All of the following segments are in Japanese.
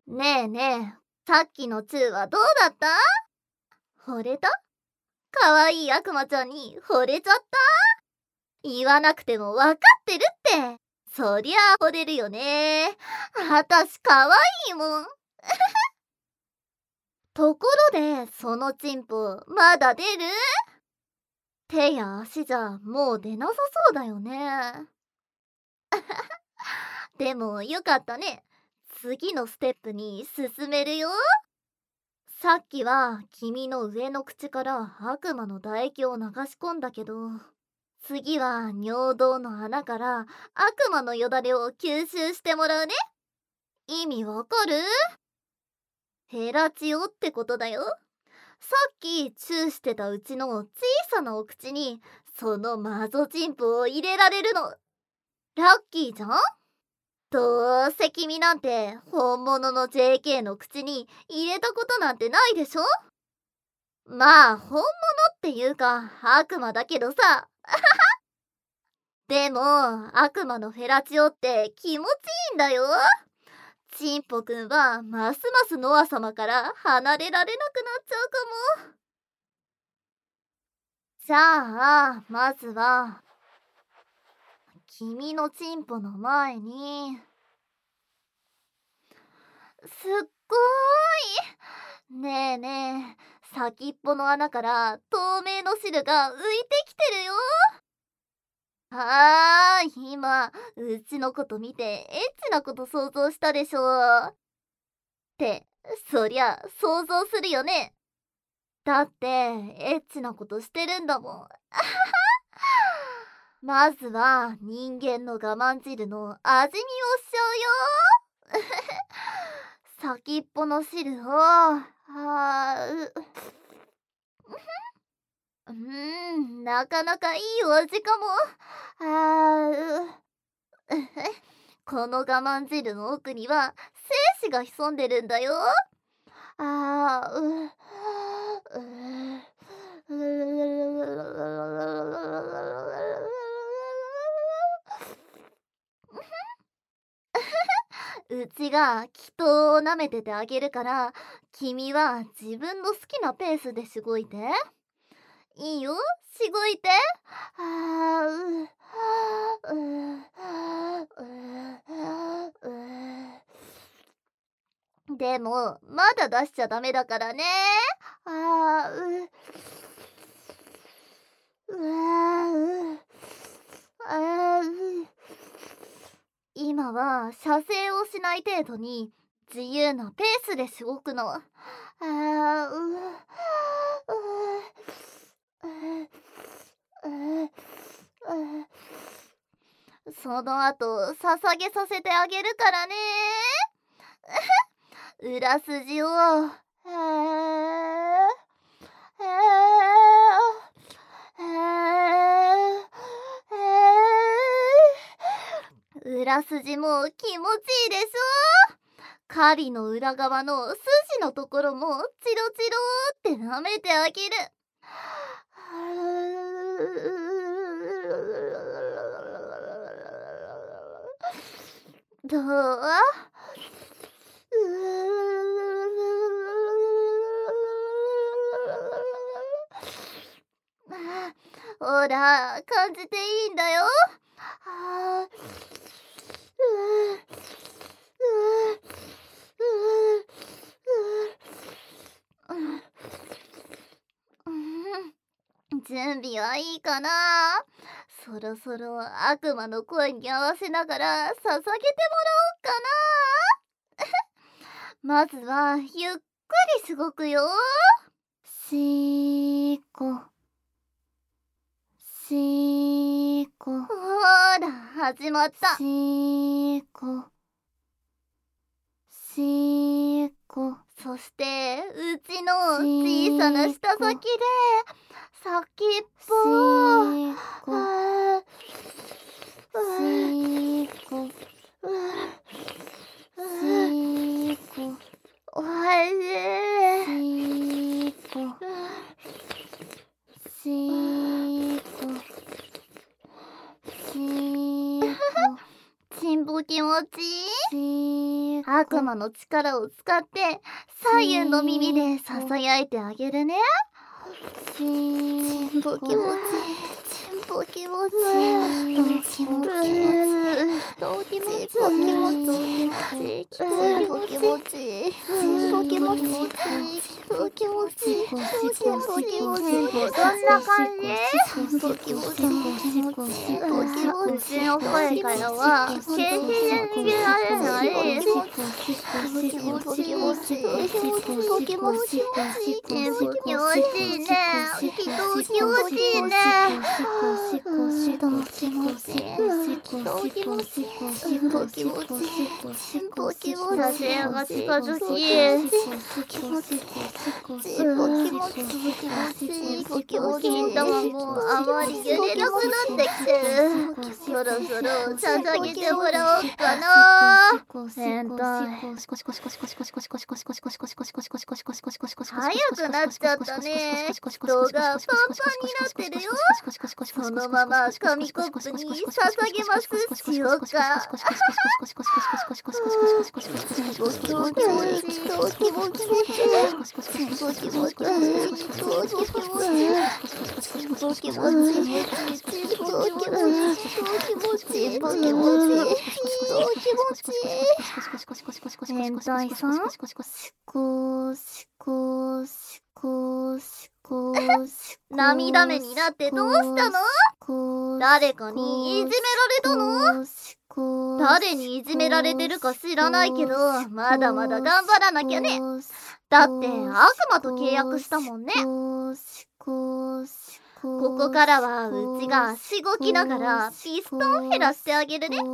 ねえねえ、さっきのチューはどうだった？惚れた？かわいい悪魔ちゃんに惚れちゃった？言わなくてもわかってるって。そりゃあ惚れるよね。あたしかわいいもん。ところで、そのチンポまだ出る？手や足じゃもう出なさそうだよね。でもよかったね。次のステップに進めるよ。さっきは君の上の口から悪魔の唾液を流し込んだけど、次は尿道の穴から悪魔のよだれを吸収してもらうね。意味わかる？ヘラチオってことだよ。さっきチューしてたうちの小さなお口にそのマゾチンプを入れられるの。ラッキーじゃん。どうせ君なんて本物の JK の口に入れたことなんてないでしょ。まあ本物っていうか悪魔だけどさ。でも悪魔のフェラチオって気持ちいいんだよ。チンポくんはますますノア様から離れられなくなっちゃうかも。じゃあまずは君のチンポの前にすっごーい。ねえねえ、先っぽの穴から透明の汁が浮いてきてるよ。今うちのこと見てエッチなこと想像したでしょ。ってそりゃ想像するよね。だってエッチなことしてるんだもん。まずは人間の我慢汁の味見をしちゃうよ。先っぽの汁をなかなかいいお味かも。あーうこの我慢汁の奥には精子が潜んでるんだよ。あーうううちが祈祷を舐めててあげるから、君は自分の好きなペースでしごいて。いいよ、しごいて。あーうううでもまだ出しちゃダメだからね。あーうううあー今は射精をしない程度に自由なペースでしごくの。その後捧げさせてあげるからね。裏筋を裏筋も気持ちいいでしょ。狩りの裏側の筋のところもチロチロって舐めてあげる。どう？ほら感じていいんだよ。はあ準備はいいかな。そろそろ悪魔の声に合わせながら捧げてもらおうかな。まずはゆっくりしごくよ。しーこしーこ、ほら始まった。しーこしーこ、そしてうちの小さな舌先で先っぽをおいしい。チンポ気持ちいい。 悪魔の力を使って左右の耳でささやいてあげるね。ちんぽ気持ちいい、ちんぽ気持ちいい、気持ちいい、気持ちいい、気持ちいい、気持ちいい、気持ちいい、気持ちいい、気持ちいい、どんな感じ？うちの声からは決して逃げられない。気持ちいいね。きっと気持ちいいね。させやが近づき、金玉もあまり揺れなくなってきてる。そろそろ捧げてもらおうかな。変態。早くなっちゃったね。人がパンパンになってるよ。そのまま紙コップに捧げますしようか。変態さん、涙目になってどうしたの？誰かにいじめられたの？誰にいじめられてるか知らないけど、まだまだ頑張らなきゃね。だって悪魔と契約したもんね。ここからはうちがしごきながらピストン減らしてあげるね。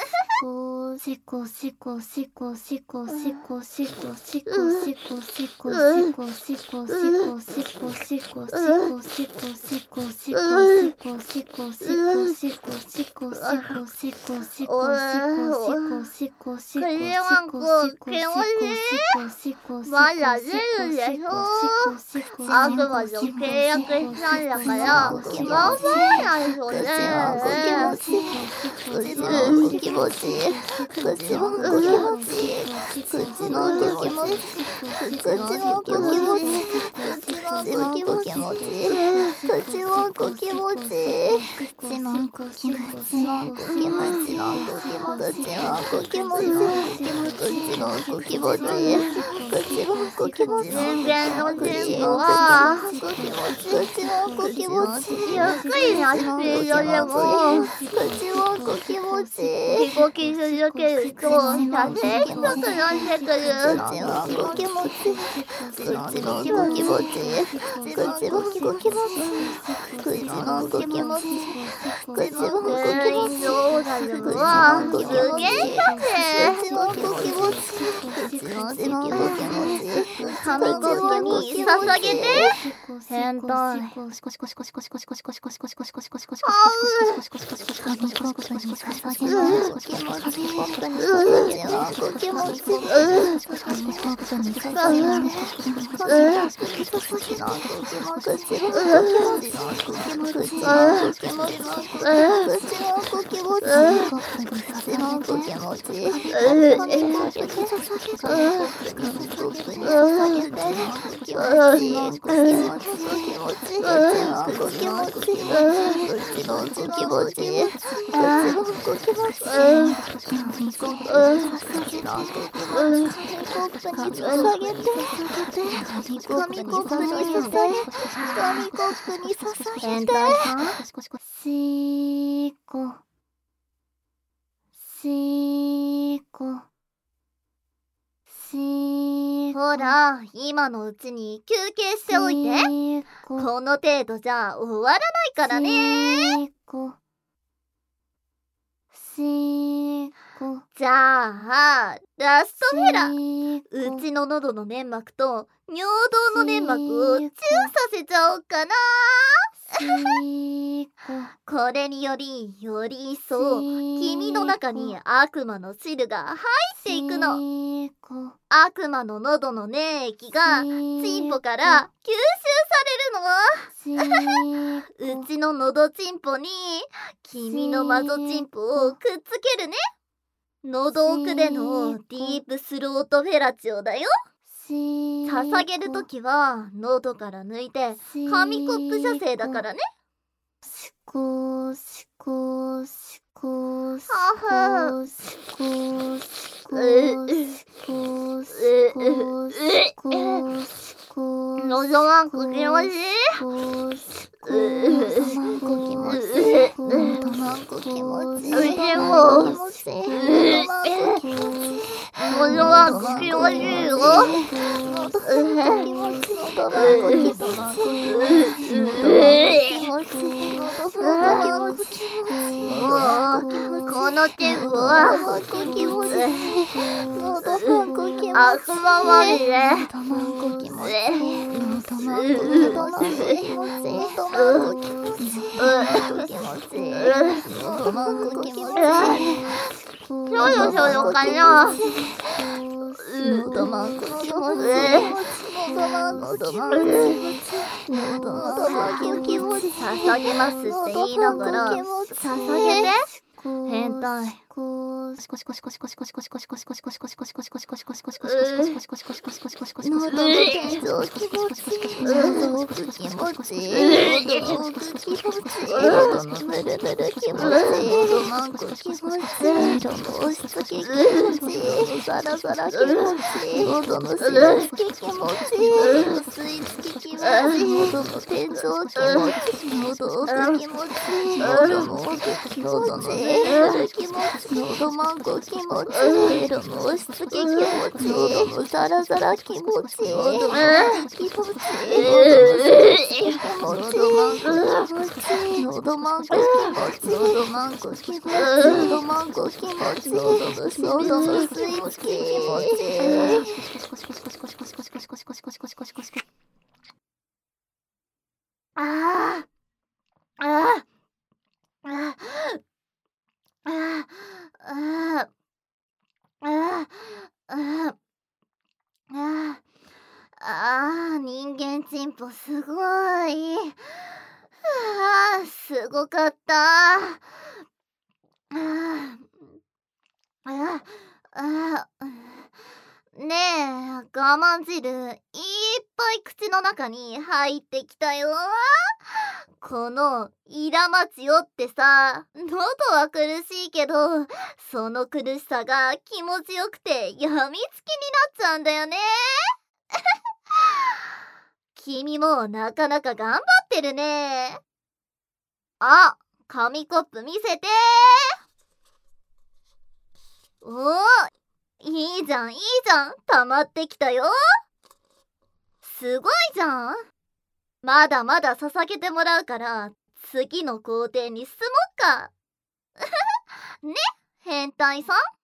まだ出るでしょ。悪魔と契約したんだから頑張らないとね。気持ちいい。人間のテンポはゆっくりなスピードでも動き続けると射精したくなってくる。全員のオーガズムは無限だぜ。紙コップに捧げて。変態。ほら、今のうちに休憩しておいて。この程度じゃ終わらないからね。じゃあラストフェラ、うちの喉の粘膜と尿道の粘膜をチューさせちゃおうかな。これにより一層君の中に悪魔の汁が入っていくの。悪魔の喉の粘液がチンポから吸収されるの。うちの喉チンポに君のマゾチンポをくっつけるね。 喉奥でのディープスロートフェラチオだよ。捧げるときは喉から抜いて紙コップ射精だからね。 シコシコシコシははコシコシコシコシコシコシコ喉マンコ気持ちいい。 気持ちいい。喉マンコ気持ちいい。 うちも喉マンコ気持ちいい。 喉マンコ気持ちいいよ。このテープは悪魔まみれ。しょよしょよかな。捧げますって言いながら捧げて変態。 喉マンコ気持ちいい。色の押し付け気持ちいい。喉のサラサラ気持ちいい。喉マンコ気持ちいい。喉マンコ気持ちいい。喉マンコ気持ちいい。喉マンコ気持ちいい。喉の吸い付け気持ちいい。 あああああああああ人間チンポすごい。すごかった。ねえ、我慢汁いっぱい口の中に入ってきたよ。このイラマチオってさ、喉は苦しいけど、その苦しさが気持ちよくてやみつきになっちゃうんだよね。君もなかなか頑張ってるね。あ、紙コップ見せて。おー、いいじゃんいいじゃん、溜まってきたよ。すごいじゃん。まだまだ捧げてもらうから次の工程に進もっか。ね、変態さん。